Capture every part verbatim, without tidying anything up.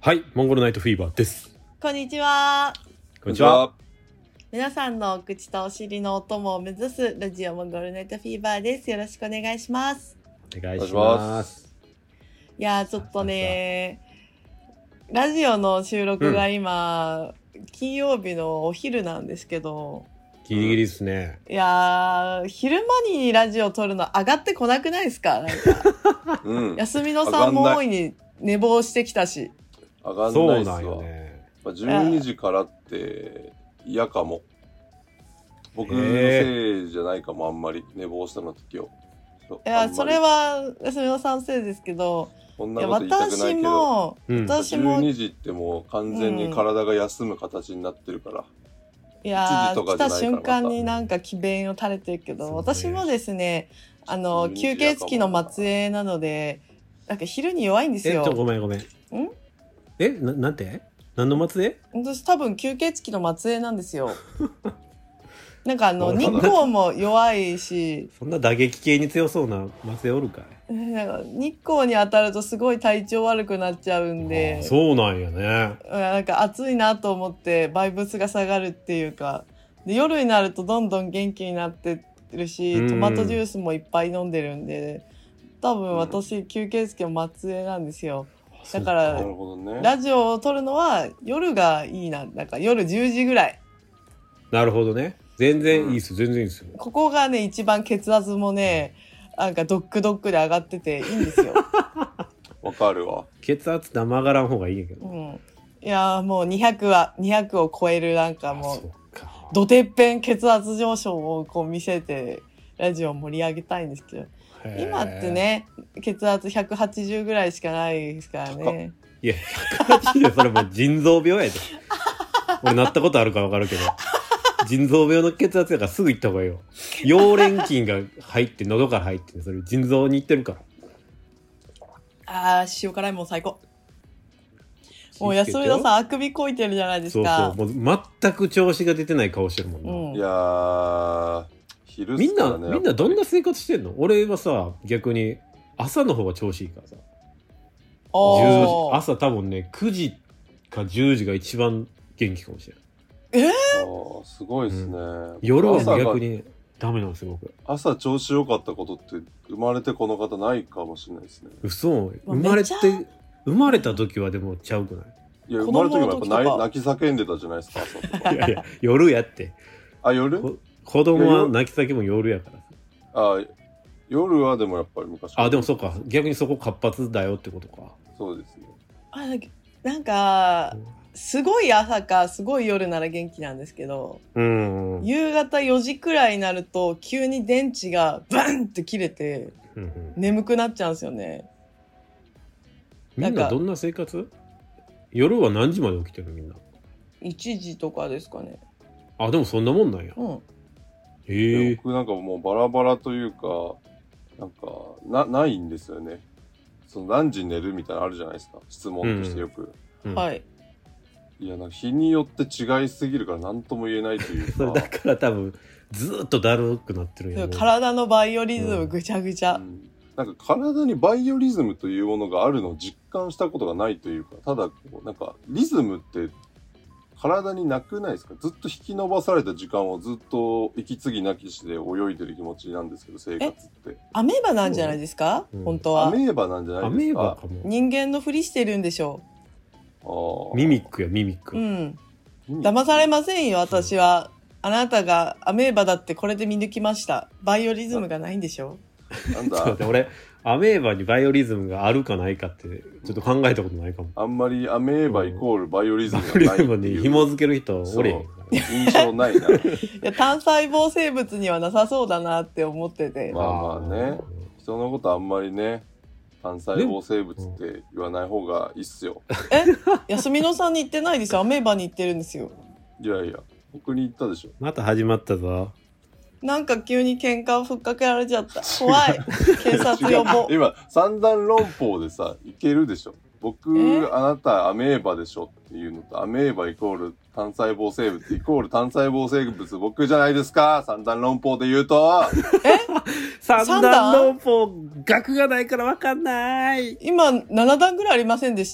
はい、モンゴルナイトフィーバーです。 こんにちは。 こんにちは。 皆さんのお口とお尻のお供を目指すラジオモンゴルナイトフィーバーです。よろしくお願いします。 お願いします。 いやーちょっとねラジオの収録が今、うん、金曜日のお昼なんですけど、 ギリギリですね。 いやー昼間にラジオ撮るの上がってこなくないですか？なんか、うん、休みのさんも大いに寝坊してきたし。 上がんないっすわ。 そうなんよね。 じゅうにじからって嫌かも。僕のせいじゃないかも、あんまり寝坊したの時を。 いやそれは休みのさんせいですけど、 こんなこと言いたくないけど、 私も、私もじゅうにじってもう完全に体が休む形になってるから。うん、 いやー来た瞬間になんか詭弁を垂れてるけど、私もですね、あの吸血鬼の末裔なので、なんか昼に弱いんですよ。 えっとごめんごめん。ん？えななんて？何の末裔？ 私多分吸血鬼の末裔なんですよ。なんかあの日光も弱いし、 そんな打撃系に強そうな末裔おるかい？ なんか日光に当たるとすごい体調悪くなっちゃうんで。 そうなんやね。 なんか暑いなと思ってバイブスが下がるっていうか、で夜になるとどんどん元気になってるし、トマトジュースもいっぱい飲んでるんで、多分私吸血鬼の末裔なんですよ。だから、ね、ラジオを撮るのは夜がいいな。なんか夜じゅうじぐらい。 なるほどね。全然いいっす、うん、全然いいっすよ。 ここがね一番血圧もね、なんかドックドックで上がってていいんですよ。 わかるわ。 血圧ってあんま上がらん方がいいんやけど。 うん。いやもうにひゃくはにひゃくを超えるなんかもうどてっぺん血圧上昇をこう見せてラジオを盛り上げたいんですけど。今ってね血圧ひゃくはちじゅうぐらいしかないですからね。 いやひゃくはちじゅうそれもう腎臓病やで。俺なったことあるか分かるけど腎臓病の血圧やからすぐ行った方がいいよ。溶連菌が入って喉から入ってそれ腎臓に行ってるから。 あー塩辛いもん最高。もう安井田さんあくびこいてるじゃないですか。 そうそうもう全く調子が出てない顔してるもんな、 うん、いやー昼みんなみんなどんな生活してんの？俺はさ逆に朝の方が調子いいからさ。じゅうじ朝多分ねくじかじゅうじが一番元気かもしれない。 えー、あすごいですね、うん、 夜は逆にダメなんですよ僕。 朝調子良かったことって生まれてこの方ないかもしれないですね。 嘘生まれて生まれた時はでもちゃうくない？ いや生まれた時もやっぱ 泣, 泣き叫んでたじゃないですか朝とか。 いやいや夜やって。 あ夜？ 子供は泣き叫ぶ夜やから。 あ夜はでもやっぱり昔あでもそうか逆にそこ活発だよってことか。 そうですね。 あなんかすごい朝かすごい夜なら元気なんですけど、 うんうん、 夕方よじくらいになると急に電池がバンって切れて、うんうん、眠くなっちゃうんですよね。 みんなどんな生活？夜は何時まで起きてるみんな？ いちじとかですかね。 あでもそんなもんなんや。 うん。 へえ。 僕なんかもうバラバラというかなんか な, ないんですよね。その何時に寝るみたいなのあるじゃないですか質問としてよく、 うんうん、はいいやなんか日によって違いすぎるから何とも言えないというかそれだから多分ずっとだるくなってるんやね。 体のバイオリズムぐちゃぐちゃ、うん、 なんか体にバイオリズムというものがあるのを実感したことがないというか、ただこうなんかリズムって体になくないですか？ずっと引き伸ばされた時間をずっと息継ぎなきしで泳いでる気持ちなんですけど、生活ってアメーバなんじゃないですか、うん、本当はアメーバなんじゃないですか。 人間のふりしてるんでしょう。ミミックやミミック。 うん騙されませんよ私は。あなたがアメーバだってこれで見抜きました。バイオリズムがないんでしょ。 なんだ俺アメーバにバイオリズムがあるかないかってちょっと考えたことないかも。 あんまりアメーバイコールバイオリズムがないっていう、 バイオリズムに紐付ける人おれへん印象ないな。いや単細胞生物にはなさそうだなって思ってて。 まあまあね、人のことあんまりね単細胞生物って言わない方がいいっすよ。 え休みのさんに言ってないですよ。アメーバに言ってるんですよ。 いやいや僕に言ったでしょ。 また始まったぞ。 なんか急に喧嘩をふっかけられちゃった。怖い。警察呼ぼう。 今三段論法でさいけるでしょ。僕あなたアメーバでしょっていうのと、アメーバイコール単細胞生物イコール単細胞生物僕じゃないですか。三段論法で言うとえ三段論法学がないから分かんない。 今なな段ぐらいありませんでした？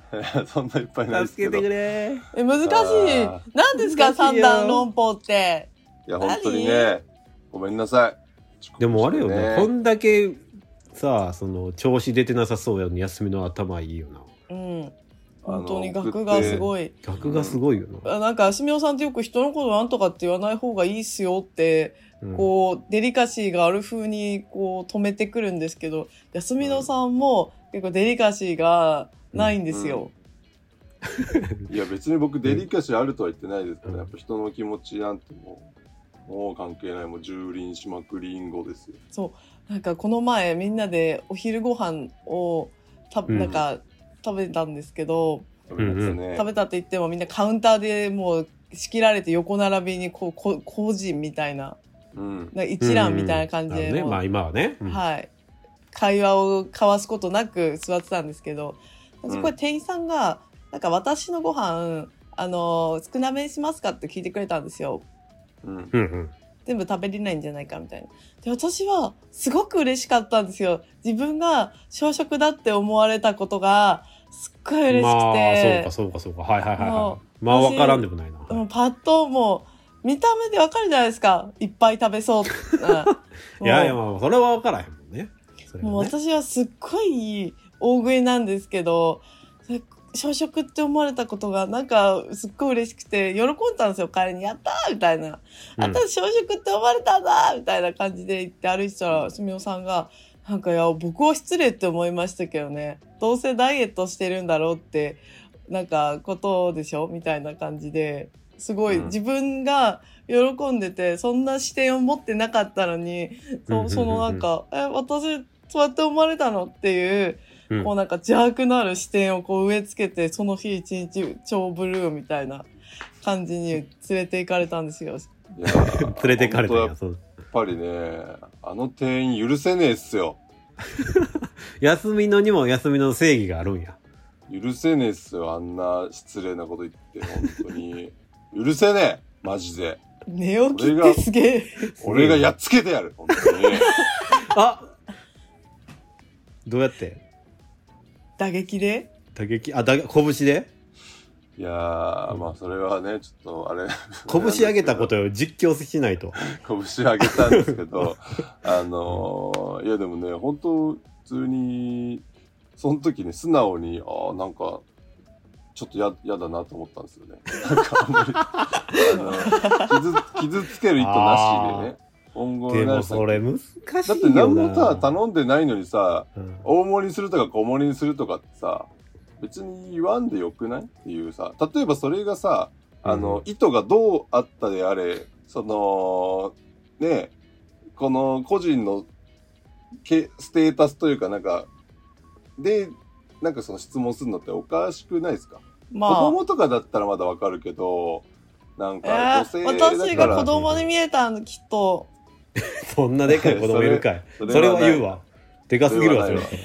そんないっぱいないですけど。 助けてくれえ、難しいあ。 何ですか、 難しいよ三段論法って。 いや、本当にね、ごめんなさい。 でもあれよね、 ねこんだけさその調子出てなさそうやのに休みの頭いいよな。 うん。 あの本当に学がすごい。 学がすごいよな。 あなんか、すみおさんってよく人のことなんとかって言わない方がいいっすよって、 うんこう、デリカシーがある風に、こう、止めてくるんですけど、休みのさんも結構デリカシーがないんですよ。 いや、別に僕デリカシーあるとは言ってないですけど、やっぱ人の気持ちなんてもう、もう関係ない、もう蹂躙しまくりんごですよ。 そう。なんかこの前みんなでお昼ご飯をた、 うんなんか食べたんですけど、 食べますね。 食べたって言ってもみんなカウンターでもう仕切られて横並びにこう、こ個人みたいな、 うん。 なんか一覧みたいな感じで、 ね、 もうまあ今はね、うんはい。会話を交わすことなく座ってたんですけど、 んそこで店員さんが、なんか私のご飯、あの、少なめにしますかって聞いてくれたんですよ。 うん。 うんうん全部食べれないんじゃないかみたいな。で、私はすごく嬉しかったんですよ。自分が小食だって思われたことがすっごい嬉しくまあて。 そうかそうかそうかはいはいはいもうはいまあ分からんでもないな、 もうパッともう見た目でわかるじゃないですか。いっぱい食べそうな。 いやいやもうまあそれは分からへんもんね。それはねもう私はすっごい大食いなんですけど、小食って思われたことがなんかすっごい嬉しくて喜んだんですよ。帰りにやったーみたいな、 うんあんた小食って思われたんだみたいな感じで言って歩いてたらすみおさんがなんかいや僕は失礼って思いましたけどね、どうせダイエットしてるんだろうってなんかことでしょみたいな感じですごい自分が喜んでて、そんな視点を持ってなかったのに、そそのなんかえ私そうやって思われたのっていううんこうなんか邪悪のある視点をこう植え付けて、その日一日超ブルーみたいな感じに連れて行かれたんですよ。 いや連れてかれたんやっやそうぱりね、あの店員許せねえっすよ。 休みのにも休みの正義があるんや。 許せねえっすよ。あんな失礼なこと言って、本当に。許せねえマジで。 寝起きってすげえ。 俺がやっつけてやる本当に。 あどうやって打撃で打撃あだ拳でいやー、まあそれはね、ちょっとあれ。 拳上げたことを実況しないと。 拳上げたんですけど、あのー、いやでもね、本当普通に、その時ね、素直に、ああ、なんか、ちょっとや、やだなと思ったんですよね。なんかあんまり、あの、傷、傷つける意図なしでね。今後でねもそれ難しいよな。 だって何もさ、頼んでないのにさ、 うん大盛りにするとか小盛りにするとかってさ、別に言わんでよくないっていうさ、例えばそれがさ、あの、 うん意図がどうあったであれ、その、ね、この個人のけステータスというかなんか、で、なんかその質問するのっておかしくないですか？ ま子供とかだったらまだわかるけど、なんあ、 か女えー、 性だから、 私が子供に見えたんきっと。 そんなでかい子供いるかい。それそれそれはは言うわ。でかすぎるわそれ。 そ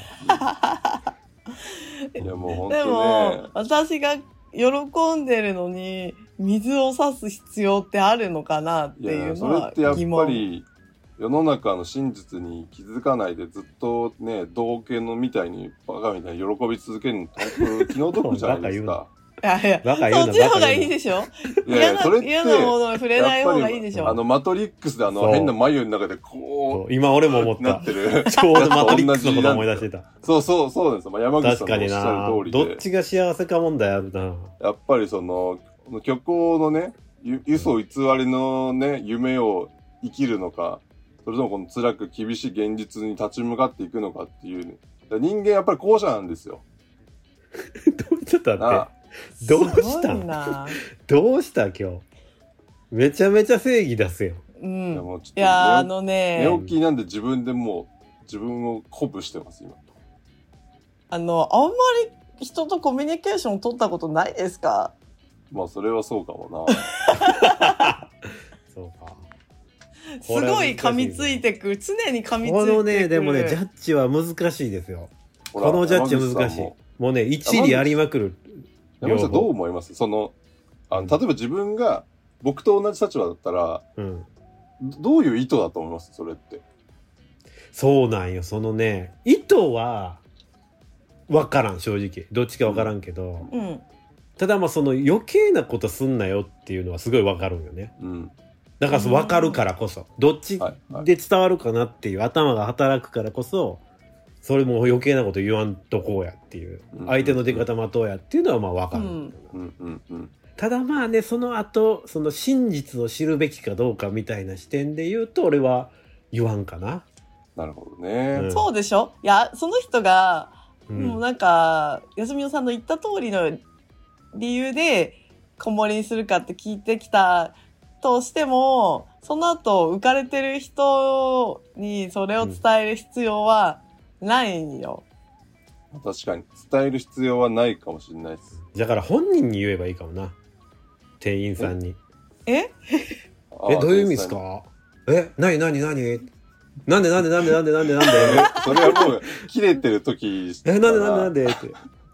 いやもう本で当もね。 私が喜んでるのに水を差す必要ってあるのかなっていや、 いうのそれはってやっ疑問。 ぱり世の中の真実に気づかないでずっとね、道家のみたいにバカみたいに喜び続けるのって本当気の毒じゃないですか。 いやいや、 バカ言うなそっちの方がいいでしょ。 いやいや、 嫌なそれって嫌なものに触れない方がいいでしょ。 やっぱりあのマトリックスであそうの変な眉の中でこそう今俺も思っうなたっ。てる。 ちょうどマトリックスのこと思い出してた。 そうそうそうなんですよ。まあ、山口さ確かにんのおっしゃな。 る通りで。 どっちが幸せか問題あるな。 やっぱりその、虚構のね、ゆ嘘偽りのね、夢を生きるのか、それともこの辛く厳しい現実に立ち向かっていくのかっていう、ね、だから人間やっぱり後者なんですよ。 ちょっと待なあって。どうしたすごいんな。 どうした今日。めちゃめちゃ正義出すよ。 うん。 いやもうちょっといやあ寝のね、 寝起きなんで自分でもう自分を鼓舞してます今。 あのあんまり人とコミュニケーション取ったことないですか？ まあそれはそうかもな。 そうか。 すごい噛みついてく、常に噛みついてくる。 このね、でもね、ジャッジは難しいですよ。 ほらこのジャッジは難しい。 山口さんももうね、一理ありまくる。 山口さんどう両方思います？そのあの例えば自分が僕と同じ立場だったらうん。 どういう意図だと思います？それって。 そうなんよ。そのね、意図は、 分からん正直どっちか分からんけど、 うん、 ただまあその余計なことすんなよっていうのはすごい分かるんよね、 うん、 だから分かるからこそどっちで伝わるかなっていう頭が働くからこそそれも余計なこと言わんとこうやっていう相手の出方待とうやっていうのはまあ分かる、 うんうんうん、 ただまあねその後その真実を知るべきかどうかみたいな視点で言うと俺は言わんかな。 なるほどね、 うん、 そうでしょ。いやその人が、 うん、 もうなんか安美さんの言った通りの理由で子守にするかって聞いてきたとしてもその後浮かれてる人にそれを伝える必要はないよ、 うん、確かに伝える必要はないかもしれないです。 だから本人に言えばいいかもな店員さんに。 ええどういう意味ですか。えなになになになんでなんでなんでなんでなんでなんでそれはもう切れてる時えなんでなんでなんでって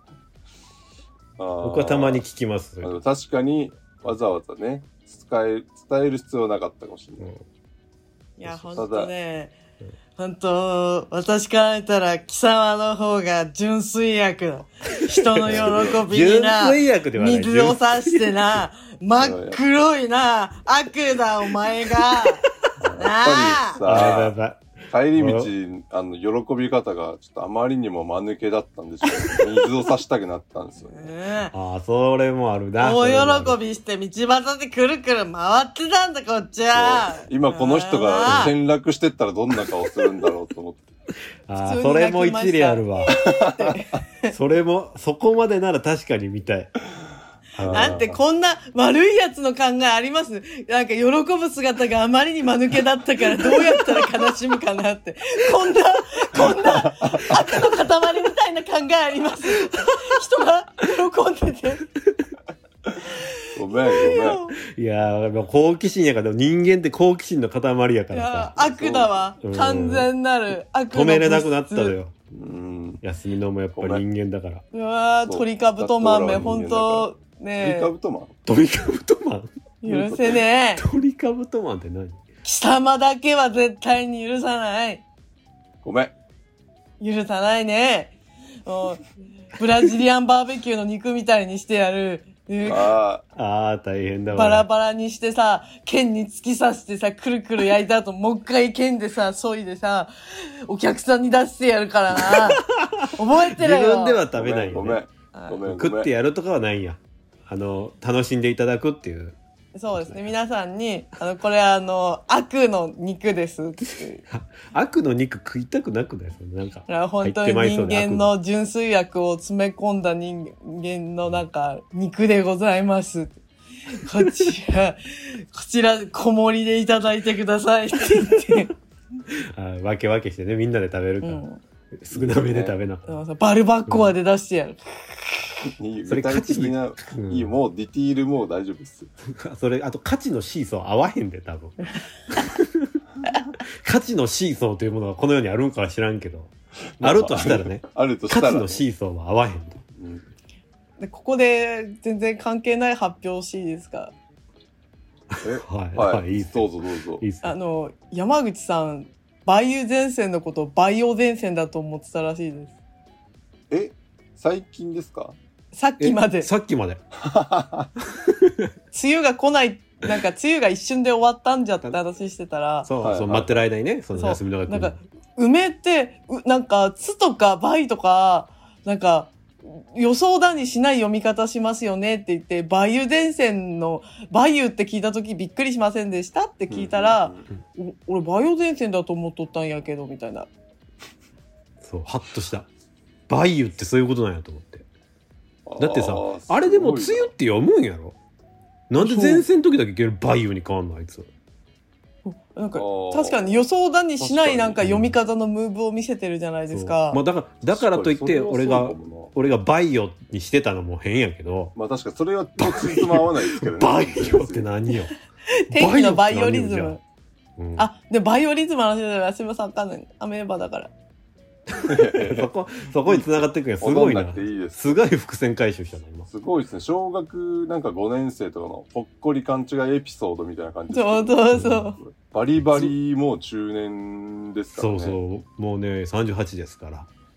僕はたまに聞きます。 確かにわざわざね伝え伝える必要なかったかもしれない、うん、 いやほんとね本当私から言ったら貴様の方が純粋悪だ。人の喜びにな水を差してな真っ黒いな悪だお前がやっぱりさ帰り道あの喜び方がちょっとあまりにも間抜けだったんでしょう、ね、水を差したくなったんですよねああそれもあるな。 大喜びして道端でくるくる回ってたんだこっちは。 今この人が転落してったらどんな顔するんだろうと思ってああそれも一理あるわそれもそこまでなら確かに見たい。 なんてこんな悪いやつの考えあります？なんか喜ぶ姿があまりに間抜けだったからどうやったら悲しむかなって。こんな、こんな悪の塊みたいな考えあります？人が喜んでて。 ごめんごめん。 いやー好奇心やから人間って好奇心の塊やからさ。 悪だわ。完全なる悪の止めれなくなったのよ。 うん。 休みのもやっぱり人間だから。 うわー鳥かぶと豆ほんと。ねえ。 トリカブトマントリカブトマン許せねえ。トリカブトマンって何？ 貴様だけは絶対に許さない。 ごめん。 許さないね。ブラジリアンバーベキューの肉みたいにしてやる。 ああ大変だわ。 バラバラにしてさ、剣に突き刺してさ、くるくる焼いた後、もう一回剣でさ、削いでさ、お客さんに出してやるからな。覚えてるよ。 自分では食べないよね。 ごめん。ごめん。 食ってやるとかはないんや。あの楽しんでいただくっていう。 そうですね。皆さんにあのこれあの悪の肉ですって悪の肉食いたくなくない？そのなんか本当に人間の純粋悪を詰め込んだ人間のなんか肉でございます。こちらこちら小盛りでいただいてくださいって言ってあ分け分けしてねみんなで食べるから、うん、少なめで食べなかった。 バルバッコアで出してやる。 それ価値な、うん、いいもうディティールもう大丈夫ですそれあと価値のシーソー合わへんで多分価値のシーソーというものがこの世にあるんかは知らんけどあるとしたらねあるとしたら、ね、 価値のシーソーは合わへんで、 うん、でここで全然関係ない発表していいですか？ えはい、 はい、 はい、いいどうぞどうぞ。 いいすあの山口さん梅雨前線のことをバイオ前線だと思ってたらしいです。 え最近ですか？ さっきまで。 さっきまで。 梅雨が来ない、なんか梅雨が一瞬で終わったんじゃって話してたら。 そう、はいはい、そう待ってる間にね、その休みのなんか、梅って、なんか、つとか梅とか、なんか、予想だにしない読み方しますよねって言って、梅雨前線の、梅雨って聞いたときびっくりしませんでしたって聞いたら、うんうんうん、俺梅雨前線だと思っとったんやけど、みたいな。 そう、ハッとした。梅雨ってそういうことなんやと思って。だってさ あ, あれでも梅雨って読むんやろ。なんで前線の時だけいける梅雨に変わんのあいつ。 なんか確かに予想だにしないなんか読み方のムーブを見せてるじゃないですか。 まあ、だからだからといって俺が俺がバイオにしてたのも変やけど。 まあ確かにそれはとついつも合わないですけどね。 バイオって何よ。 天気のバイオリズム。 うん、 あでバイオリズムの話だからすみませんわかんない。アメーバだから。 そこそこに繋がっていくんや。すごいな。 なくていいです。 すごい伏線回収したの今。 すごいですね。小学なんかごねん生とかのぽっこり勘違いエピソードみたいな感じです、 ね。そうそうそう。 バリバリもう中年ですからね。 そうそう。もうねさんじゅうはちですから。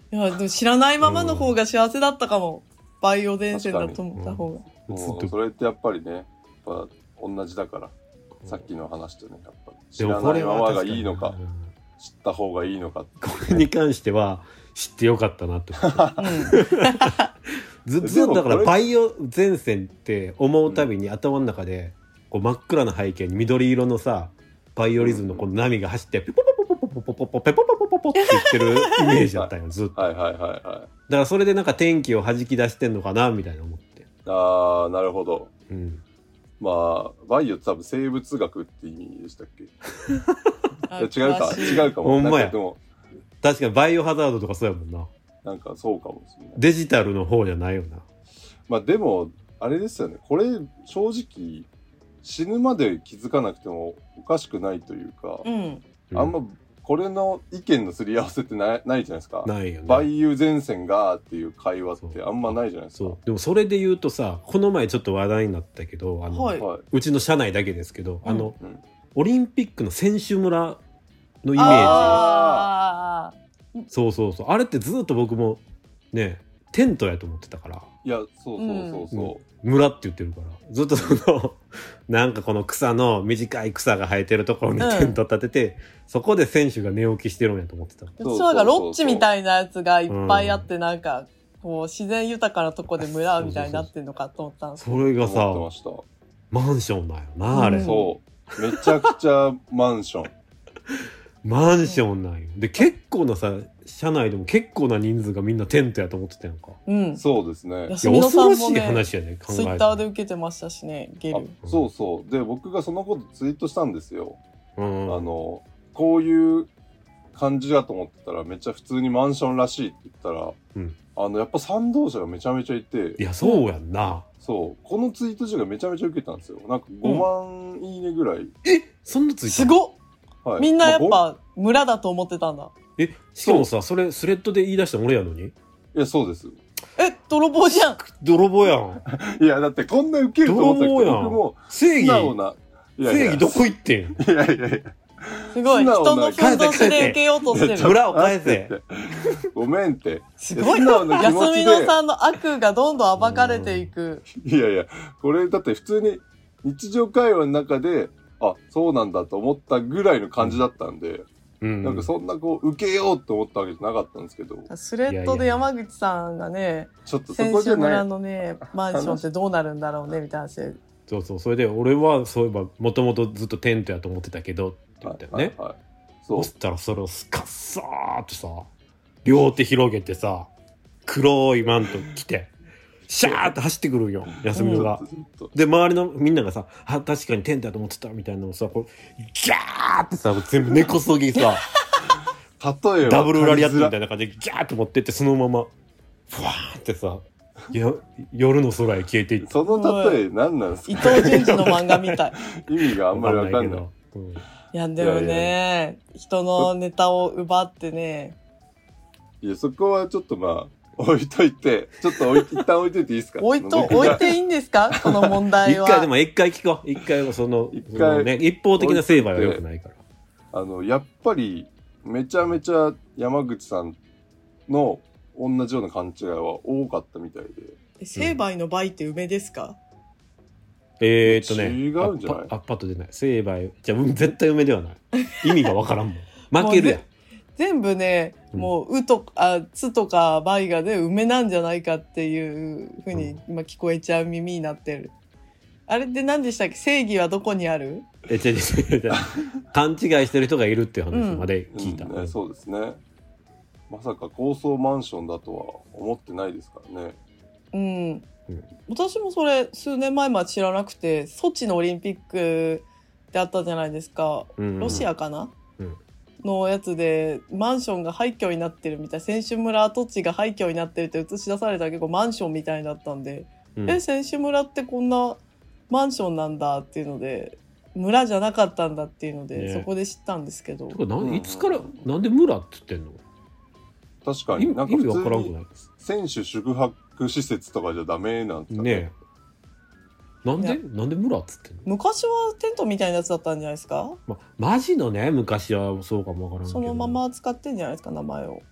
いや、でも知らないままの方が幸せだったかも。バイオ伝染だと思った方が。 もうそれってやっぱりね、やっぱ同じだから、さっきの話とね、やっぱり知らないままがいいのか、知った方がいいのかって。 これに関しては知ってよかったなって思って。ずずっとだからバイオ前線って思うたびに頭の中でこう真っ暗な背景に緑色のさバイオリズムのこの波が走ってペポポポポポポポポペポポポポポって言ってるイメージだったよずっと。 はいはいはいはい。だからそれでなんか天気を弾き出してんのかなみたいな思って。 ああなるほど。 うん。 まあバイオって多分生物学って意味でしたっけ？違うか違うかも。 ほんまや。 でも確かにバイオハザードとかそうやもんな。 なんかそうかもしれない。 デジタルの方じゃないよな。 まあでもあれですよね。これ正直死ぬまで気づかなくてもおかしくないというか、 うん、 あんまこれの意見のすり合わせってない、ないじゃないですか。 ないよね。 バイオ前線がっていう会話ってあんまないじゃないですか。 そう。でもそれで言うとさ、この前ちょっと話題になったけど、あの、 はい、 うちの社内だけですけど、 うん、 あの、 うん、 オリンピックの選手村のイメージ。 あそうそうそう。あれってずっと僕もね、テントやと思ってたから。 いや、そうそうそうそう。 うん村って言ってるからずっとそのなんかこの草の短い草が生えてるところにテント立てて、うん、そこで選手が寝起きしてるんやと思ってた。 そうなんかロッジみたいなやつがいっぱいあって、うん、なんかこう自然豊かなとこで村みたいになってるのかと思ったんですけど、 それがさマンションだよなあれ、 うん、そうめちゃくちゃマンションマンションなんよ。で結構なさ社内でも結構な人数がみんなテントやと思ってたやんか。 うん、 そうですね。 休みのさんもね、 話やね、考えツイッターで受けてましたしね、ゲル。 そうそう。で僕がそのことツイートしたんですよ。 うん、 あのこういう感じだと思ってたらめっちゃ普通にマンションらしいって言ったら、 うん、 あのやっぱ賛同者がめちゃめちゃいて。 いやそうやんな。 そうこのツイート自体がめちゃめちゃ受けたんですよ。なんかごまんいいねぐらい。うん、 えそんなツイート？ すごっ。はい、みんなやっぱ村だと思ってたんだ。 え、しかもさ、それスレッドで言い出した俺やのに？いや、そうです。 え、泥棒じゃん。 泥棒やん。 いや、だってこんなウケると思ったけど、僕も正義、 素直な。 いやいや正義どこ行ってん？ いやいやいや。 すごい、人のふんどしで受けようとしてる。 村を返せ。 ごめんって。 すごい。安見野さんの悪がどんどん暴かれていく。 いやいや、これだって普通に日常会話の中で、あ、そうなんだと思ったぐらいの感じだったんで、うん、なんかそんなこう受けようと思ったわけじゃなかったんですけど、 スレッドで山口さんがね、 ちょっとそこじゃない、 選手村のねマンションってどうなるんだろうねみたいな話。 そうそう、それで俺はそういえばもともとずっとテントやと思ってたけどって言ったよね。はいはいはい、そうそしたらそれをスカッサーっとさ両手広げてさ黒いマント着て。シャーって走ってくるよ休みのが、うん、で周りのみんながさあ確かにテントだと思ってたみたいなのをさこうギャーってさ全部根こそぎさ例えばダブルラリアットみたいな感じでギャーって持ってってそのままふわーってさや夜の空へ消えていって。 その例え何なんですか？ 伊藤潤二の漫画みたい意味があんまり分かんない。 うん、いやでもねいやいや人のネタを奪ってねいやそこはちょっとまあ置いといて、ちょっと置い一旦置いといていいですか？ 置いと、置いていいんですかこの問題は。 一回でも一回聞こう。一回はその、一回ね、一方的な成敗は良くないから。 あの、やっぱり、めちゃめちゃ山口さんの同じような勘違いは多かったみたいで。 成敗の倍って梅ですか？ うん、えーっとね、 違うんじゃない？ あ、パッと出ない。成敗、じゃあ絶対梅ではない。意味がわからんもん。負けるやん。 全部ね、もう、うとか、つとか、ばいがで、梅なんじゃないかっていうふうに、今聞こえちゃう耳になってる。あれって何でしたっけ？正義はどこにある？ え、違う違う違う。勘違いしてる人がいるっていう話まで聞いた。 うんうんね、そうですね。まさか高層マンションだとは思ってないですからね。 うん。うん、私もそれ、数年前まで知らなくて、ソチのオリンピックってあったじゃないですか。うんうん、ロシアかな？うんのやつでマンションが廃墟になってるみたいな選手村跡地が廃墟になってるって映し出されたら結構マンションみたいだったんで、うん、え選手村ってこんなマンションなんだっていうので村じゃなかったんだっていうので、ね、そこで知ったんですけどいつからなんで村って言ってんの？ 確かになんか普通に選手宿泊施設とかじゃダメなんですかね。ねなんでなんで村っつってんの？ 昔はテントみたいなやつだったんじゃないですか？ ま、マジのね昔はそうかもわからんけどそのまま使ってんじゃないですか名前を。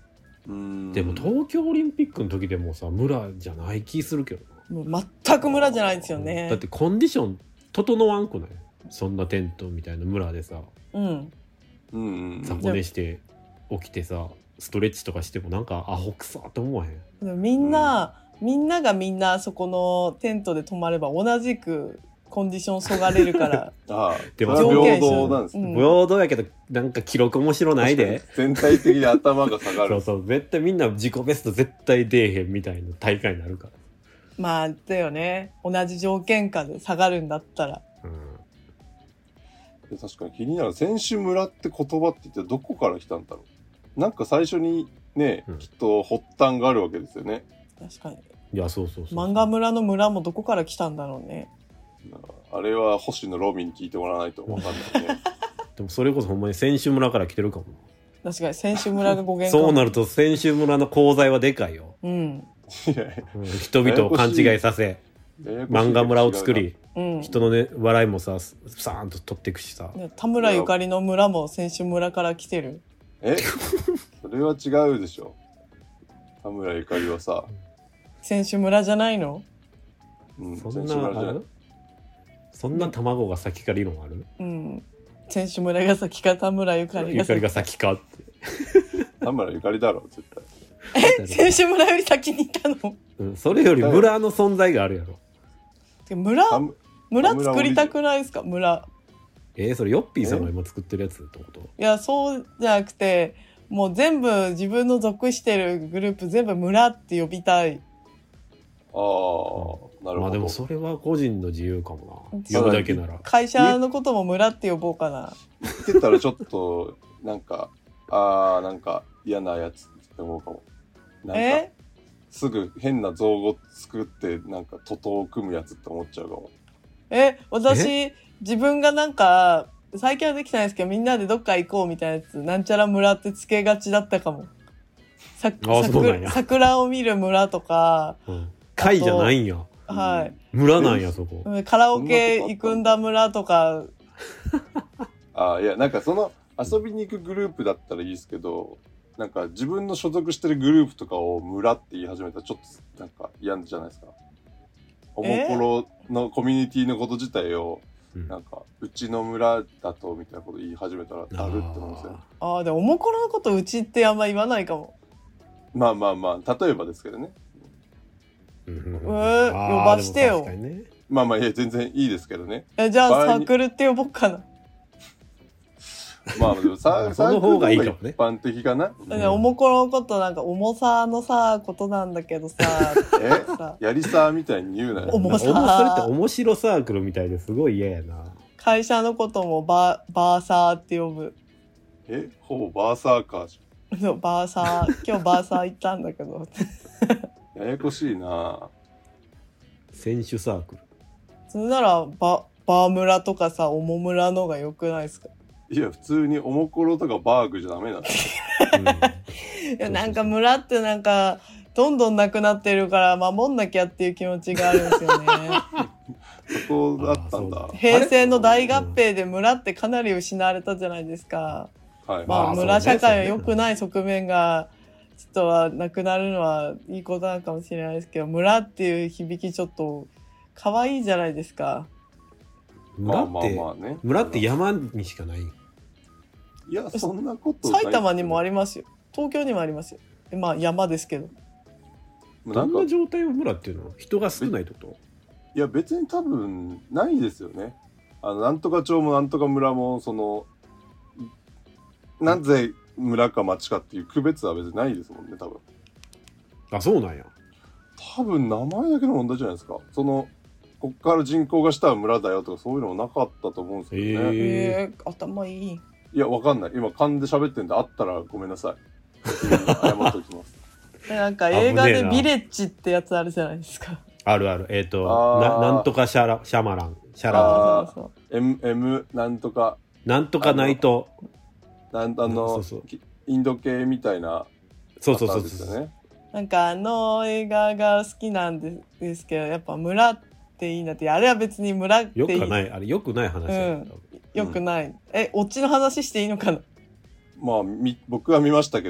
うーんでも東京オリンピックの時でもさ村じゃない気するけどな。 もう全く村じゃないですよね。 だってコンディション整わんくない？そんなテントみたいな村でさうんうんうん雑魚寝して起きてさストレッチとかしてもなんかアホくさって思わへん？ でもみんな、うん、みんながみんなそこのテントで泊まれば同じくコンディションそがれるからああでも平等なんですね、 うん、 平等やけどなんか記録面白ないで全体的に頭が下がるそうそう絶対みんな自己ベスト絶対出えへんみたいな大会になるから。 まあだよね、同じ条件下で下がるんだったら、 うん、 確かに気になる。選手村って言葉って言ってどこから来たんだろう。なんか最初にね、うん、きっと発端があるわけですよね。 確かに。 いやそうそうそう漫画村の村もどこから来たんだろうね。 あれは星野ロミに聞いてもらわないと分かんないね。 でもそれこそほんまに選手村から来てるかも。 確かに選手村が語源かも。 そうなると選手村の功罪はでかいよ。 うん。 いやいやうん、人々を勘違いさせ漫画村を作り、うん、人のね笑いもさサーンと取っていくしさ。 田村ゆかりの村も選手村から来てる。 えそれは違うでしょ。田村ゆかりはさ選手村じゃないの？ うん、そんなある？そんな卵が先か理論ある？ うん。選手村が先か田村ゆかりが先か。 ゆかりが先かって。 田村ゆかりだろ絶対。 え選手村より先に行ったの？ うん、それより村の存在があるやろ。 村村作りたくないですか村？ えー、それヨッピーさんが今作ってるやつってこと？いやそうじゃなくてもう全部自分の属してるグループ全部村って呼びたい。 ああ、なるほど。 まあでもそれは個人の自由かもな。呼ぶだけなら。 会社のことも村って呼ぼうかな。 言ってたらちょっとなんかあーなんか嫌なやつって思うかも。なんかえすぐ変な造語作ってなんか徒党を組むやつって思っちゃうかも。 え私自分がなんか最近はできてないですけどみんなでどっか行こうみたいなやつなんちゃら村ってつけがちだったかも。さ桜, 桜を見る村とか、 うん、会じゃないんや。 はい。 村なんやそこ。 カラオケ行くんだ村とか。 あいやなんかその遊びに行くグループだったらいいですけど。なんか自分の所属してるグループとかを村って言い始めたらちょっとなんか嫌じゃないですか。おもころのコミュニティのこと自体をなんかうちの村だとみたいなこと言い始めたらだるって思うんですよ。 ああでもおもころのことうちってあんま言わないかも。 まあまあまあ例えばですけどね。 えー、呼ばしてよ。 ね、まあまあいや全然いいですけどね。 えじゃあサークルって呼ぼうかな。 まあでもサークルの方がいいかもね。一般的かな。 うん、おもころのことなんか重さのさことなんだけどさ。 えやりさみたいに言うなよ。 重さ。 それって面白サークルみたいですごい嫌やな。 会社のこともババーサーって呼ぶ。 えほぼバーサーカーじゃん。そうバーサー今日バーサー行ったんだけど。 ややこしいな。 選手サークル。それならババー村とかさおも村のが良くないですか？ いや普通におもころとかバーグじゃダメなんだ、 うん、いやなんか村ってなんかどんどんなくなってるから守んなきゃっていう気持ちがあるんですよね。 そこだったんだ。 平成の大合併で村ってかなり失われたじゃないですか。はい、まあ村社会は良くない側面がちょっとはなくなるのはいいことなのかもしれないですけど村っていう響きちょっと可愛いじゃないですか。 村って、まあまあまあね、村って山にしかない。 いやそんなことない。埼玉にもありますよ。東京にもありますよ。まあ山ですけど。 どんな状態を村っていうの？人が少ないってこと？ いや別に多分ないですよね。あのなんとか町もなんとか村もそのなぜ村か町かっていう区別は別にないですもんね多分。 あそうなんや。 多分名前だけの問題じゃないですか。そのこっから人口がしたら村だよとかそういうのもなかったと思うんですけどね。 えー、頭いい。 いやわかんない。今勘で喋ってんであったらごめんなさい。謝っておきます。 なんか映画でビレッジってやつあるじゃないですか。 あるある。えっ、ー、とななんとかシャラシャマランシャララン。そうそう M M なんとかなんとかナイト。 なんあのそうそうインド系みたいな、 そうそうそうそう。 なんかあの映画が好きなんですけどやっぱ村っていいなってあれは別に村っていいよくないあれよくない話だ、うん、 よくない、うん、えオチの話していいのかな。 まあみ僕は見ましたけど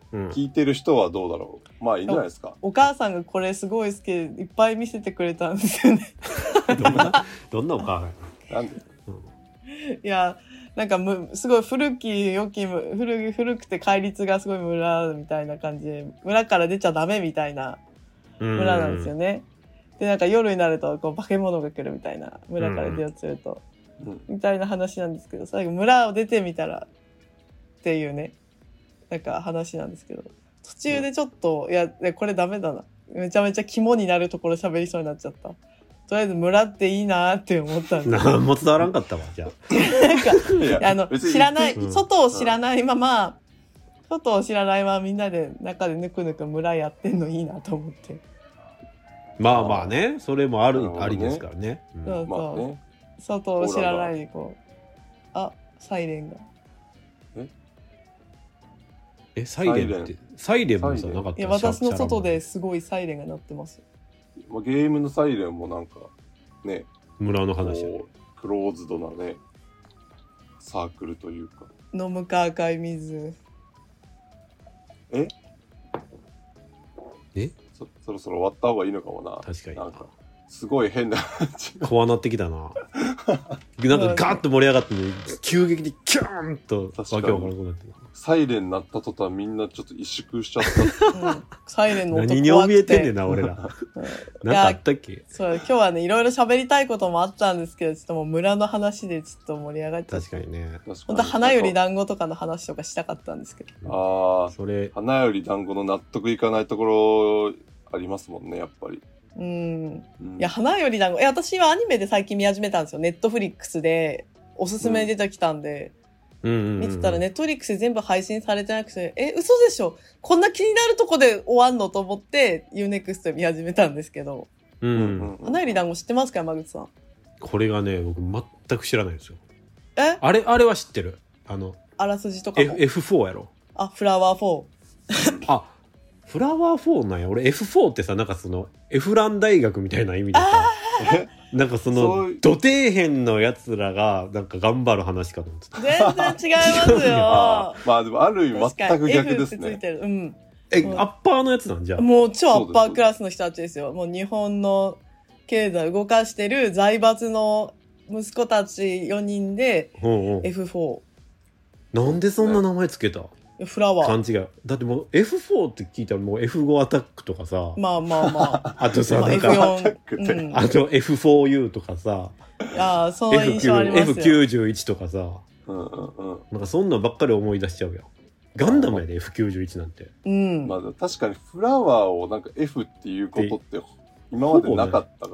うん聞いてる人はどうだろう。まあいいんじゃないですか。 お母さんがこれすごい好きでいっぱい見せてくれたんですよね。 どんなどんなお母さんなんでいやなんかむすごい古き良きむ古古くて戒律がすごい村みたいな感じで村から出ちゃダメみたいな村なんですよね。でなんか夜になるとこう化け物が来るみたいな村から出ようとすると、 うん、 みたいな話なんですけど最後村を出てみたらっていうねなんか話なんですけど途中でちょっと、うん、いやこれダメだなめちゃめちゃ肝になるところ喋りそうになっちゃった。とりあえず村っていいなって思ったんで何も伝わらんかったわじゃあなんかあの知らない、 うん、 外を知らないまま、うん、外を知らないままみんなで中でぬくぬく村やってんのいいなと思ってまあまあねそれもある、ね、ありですからね、 うん、そうそう、 まあね、 外を知らないでこうあサイレンがえサイレンってサイレンもさなかった。 いや私の外ですごいサイレンが鳴ってます。 まあ、ゲームのサイレンもなんかね村の話やねクローズドなねサークルというか飲むか赤い水ええそ, そろそろ終わった方がいいのかもな。 確かになんかすごい変な怖なってきたななんかガーッと盛り上がって、ね、急激にキューンとわけわからなくなってサイレン鳴った途端みんなちょっと萎縮しちゃった、 うん、サイレンの音怖くて何に怯えてんねんな俺ら、うん、なんかあったっけ。 そう今日はねいろいろ喋りたいこともあったんですけどちょっともう村の話でちょっと盛り上がっちゃって確かにね本当花より団子とかの話とかしたかったんですけどああそれ花より団子の納得いかないところありますもんねやっぱり。 うん、うん、いや花より団子いや私はアニメで最近見始めたんですよ。ネットフリックスでおすすめ出てきたんで、うん、見てたらネットフリックスで全部配信されてなくてえ嘘でしょこんな気になるとこで終わんのと思って ユーネクスト 見始めたんですけど、 うん、 花より団子知ってますか山口さん。 これがね僕全く知らないんですよ。 えあれあれは知ってるあのあらすじとかも F- エフフォー やろ。 あフラワーフォーあフラワーフォーなんや。俺 エフフォー ってさなんかそのエフラン大学みたいな意味でさなんかその土底辺のやつらがなんか頑張る話かと思ってた。 全然違いますよあまあでもある意味全く逆ですね。 F ってついてる、うん、 えアッパーのやつなんじゃもう超アッパークラスの人たちですよ。もう日本の経済を動かしてる財閥の息子たちよにんで エフフォー。なんでそんな名前つけた。 フラワー勘違いだってもう エフフォー って聞いたらもう エフフォー アタックとかさまあまあまああとさ、 まあ、 なんかエフフォー、うん、 あと エフフォーユー とかさああその印象ありますよエフきゅうじゅういち とかさ、 うんうんうん、 なんかそんなんばっかり思い出しちゃうやん。ガンダムやで エフきゅうじゅういち なんて、 うんまあ、確かにフラワーをなんか F っていうことって今までなかったから、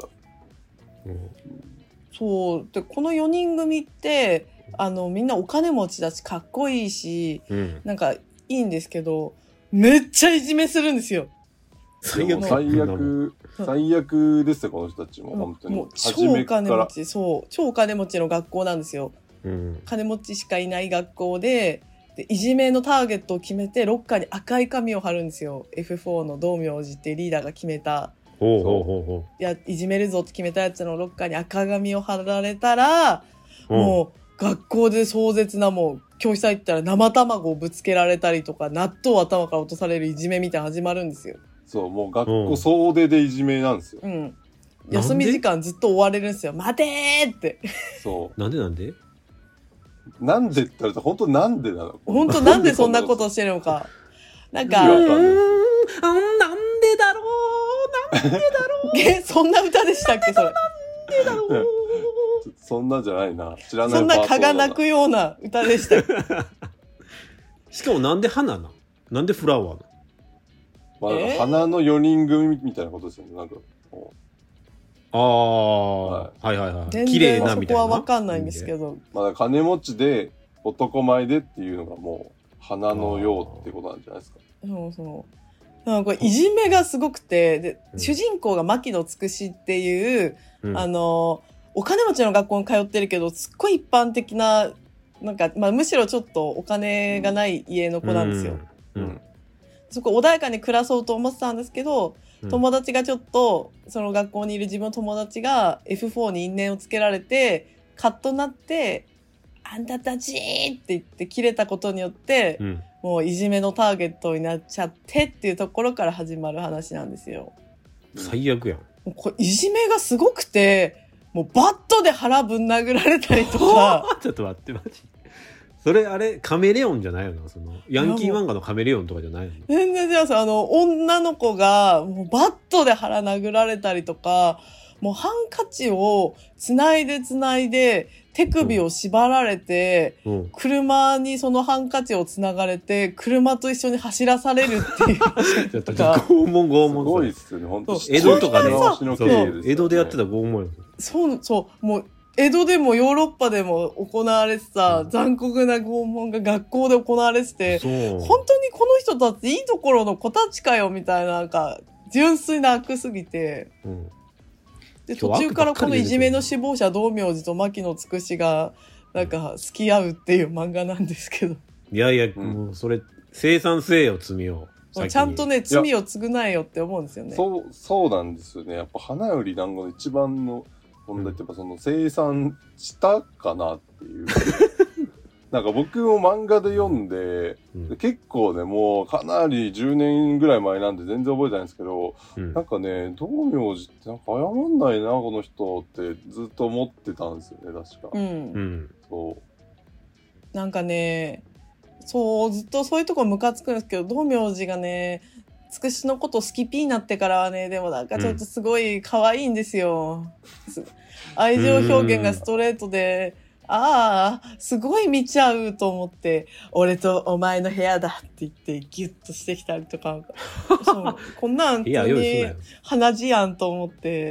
ねうん、 そうでこのよにん組ってあのみんなお金持ちだしかっこいいし、うん、なんかいいんですけどめっちゃいじめするんですよ。 最悪最悪最悪ですよこの人たちも本当に。 もう超お金持ちそう超お金持ちの学校なんですよ、うん、金持ちしかいない学校で、でいじめのターゲットを決めてロッカーに赤い紙を貼るんですよ。 エフフォー の道明寺ってリーダーが決めたほうほうほうほういやいじめるぞって決めたやつのロッカーに赤紙を貼られたら、うん、もう学校で壮絶なもう教室入ったら生卵をぶつけられたりとか納豆を頭から落とされるいじめみたいな始まるんですよ。 そうもう学校総出でいじめなんですよ、 うん、休み時間ずっと追われるんですよ。待てーってそうなんでなんでなんでって言われたら本当なんでなの本当なんでそんなことしてるのかなんかうーんなんでだろうなんでだろうえそんな歌でしたっけそれ。なんでだろうそんなじゃないな知らない。 そんな蚊が鳴くような歌でしたしかもなんで花ななんでフラワーな、 まあ、えー、花のよにん組みたいなことですよね。なんかああ、はい、はいはいはい綺麗なみたいな。 そこは分かんないんですけど、 まあ、金持ちで男前でっていうのがもう花のようってことなんじゃないですか。 そうそうなんかいじめがすごくてで、うん、主人公が牧野つくしっていう、うん、あのお金持ちの学校に通ってるけどすっごい一般的ななんか、まあ、むしろちょっとお金がない家の子なんですよ、うんうん、そこ穏やかに暮らそうと思ってたんですけど、うん、友達がちょっとその学校にいる自分の友達が エフフォー に因縁をつけられてカッとなってあんたたちって言って切れたことによって、 うん。 もういじめのターゲットになっちゃってっていうところから始まる話なんですよ。 最悪やん。 もうこれいじめがすごくて、もうバットで腹ぶん殴られたりとか。 ちょっと待って、マジ。それあれカメレオンじゃないよな、そのヤンキー漫画のカメレオンとかじゃないの？ 全然違います。あの女の子がもうバットで腹殴られたりとか、もうハンカチをつないでつないで手首を縛られて、 うん、 車にそのハンカチをつながれて車と一緒に走らされるっていうちょっと拷問拷問。 すごいっすよね、本当。 江戸とかね、 そう、 江戸でやってた拷問よ。 そうそうもう。江戸でもヨーロッパでも行われてた、うん、残酷な拷問が学校で行われてて、本当にこの人たちいいところの子たちかよみたいな、なんか純粋な悪すぎて、うん、で途中からこのいじめの首謀者道明寺と牧野つくしがなんか好き合うっていう漫画なんですけど、 いやいや、うん、もうそれ生産せよ罪をちゃんとね罪を償えよって思うんですよね。 そうそうなんですよね。やっぱ花より団子の一番の問題ってやっぱその生産したかなっていうなんか僕も漫画で読んで、うん、結構ねもうかなりじゅうねんぐらい前なんで全然覚えてないんですけど、うん、なんかね道明寺ってなんか謝んないなこの人ってずっと思ってたんですよね確か、うん、 そうなんかねそうずっとそういうとこムカつくんですけど、道明寺がねつくしのこと好きピーになってからはね、でもなんかちょっとすごい可愛いんですよ。うん、愛情表現がストレートで、ああ、すごい見ちゃうと思って、俺とお前の部屋だって言ってギュッとしてきたりとか、そうこんなん普通に鼻血やんと思って、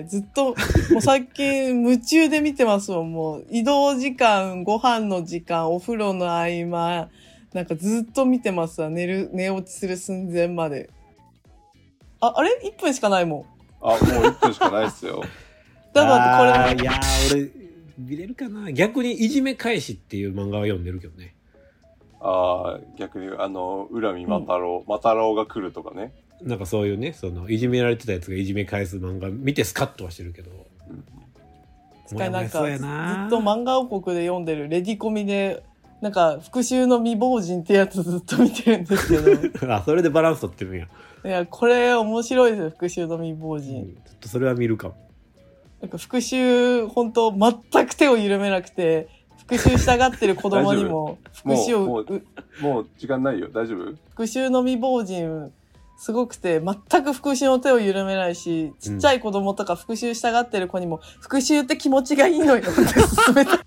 ずっと、もう最近夢中で見てますもん。もう移動時間、ご飯の時間、お風呂の合間、なんかずっと見てますわ。寝る、寝落ちする寸前まで。あ、あれ ?いっ 分しかないもん。 あ、もういっぷんしかないっすよ。 だからこれ。いやー、俺、見れるかな。逆にいじめ返しっていう漫画は読んでるけどね。 ああ、逆にあの、恨みまたろう、またろうが来るとかね。 なんかそういうね、その、いじめられてたやつがいじめ返す漫画見てスカッとはしてるけど。うん。 使いなんか、ずっと漫画王国で読んでるレディコミで、なんか、復讐の未亡人ってやつずっと見てるんですけど。 あ、それでバランス取ってるんや。 いや、これ面白いですよ、復讐の未亡人。うん、ちょっとそれは見るかも。 なんか復讐、本当全く手を緩めなくて、復讐したがってる子供にも、復讐をもう、もう、もう時間ないよ、大丈夫？ 復讐の未亡人、すごくて、全く復讐の手を緩めないし、ちっちゃい子供とか復讐したがってる子にも、うん、復讐って気持ちがいいのよって勧めたり